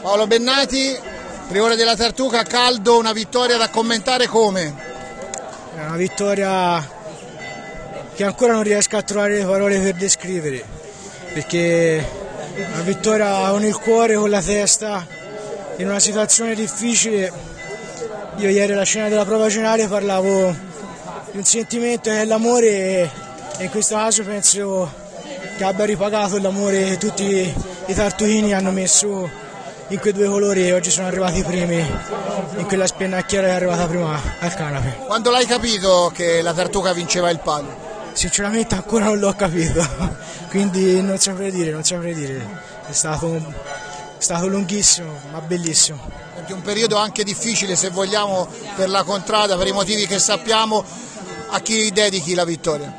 Paolo Bennati, priore della Tartuca, caldo, una vittoria da commentare come? È una vittoria che ancora non riesco a trovare le parole per descrivere, perché è una vittoria con il cuore, con la testa, in una situazione difficile. Io ieri alla scena della prova generale parlavo di un sentimento che è l'amore e in questo caso penso che abbia ripagato l'amore che tutti i tartuchini hanno messo in quei due colori e oggi sono arrivati i primi in quella spennacchiera che è arrivata prima al canape. Quando l'hai capito che la Tartuca vinceva il palio? Sinceramente ancora non l'ho capito, quindi non saprei dire, è stato lunghissimo ma bellissimo. È un periodo anche difficile, se vogliamo, per la contrada, per i motivi che sappiamo. A chi dedichi la vittoria?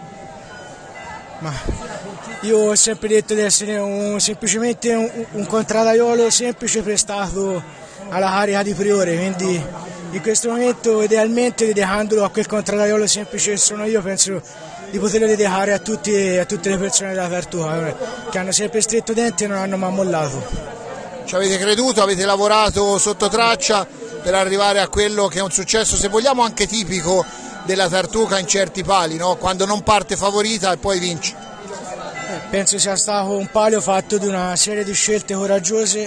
Ma io ho sempre detto di essere semplicemente un contradaiolo semplice prestato alla carica di priore, quindi in questo momento idealmente dedicandolo a quel contradaiolo semplice che sono io, penso di poterlo dedicare a tutte le persone della Tartuca che hanno sempre stretto denti e non hanno mai mollato. Ci avete creduto, avete lavorato sotto traccia per arrivare a quello che è un successo, se vogliamo, anche tipico della Tartuca in certi pali, no? Quando non parte favorita e poi vince. Penso sia stato un palio fatto di una serie di scelte coraggiose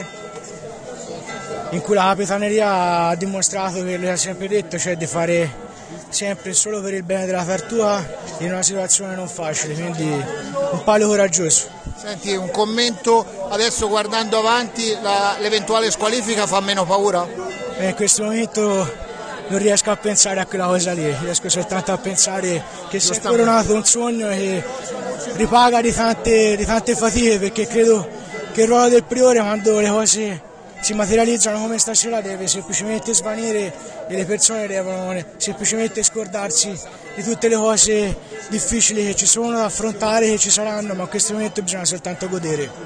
in cui la Capitaneria ha dimostrato quello che ha sempre detto, cioè di fare sempre solo per il bene della Tartuca in una situazione non facile, quindi un palio coraggioso. Senti, un commento adesso guardando avanti, l'eventuale squalifica fa meno paura? In questo momento non riesco a pensare a quella cosa lì, riesco soltanto a pensare che si è coronato un sogno e ripaga di tante fatiche, perché credo che il ruolo del priore, quando le cose si materializzano come stasera, deve semplicemente svanire e le persone devono semplicemente scordarsi di tutte le cose difficili che ci sono da affrontare, che ci saranno, ma in questo momento bisogna soltanto godere.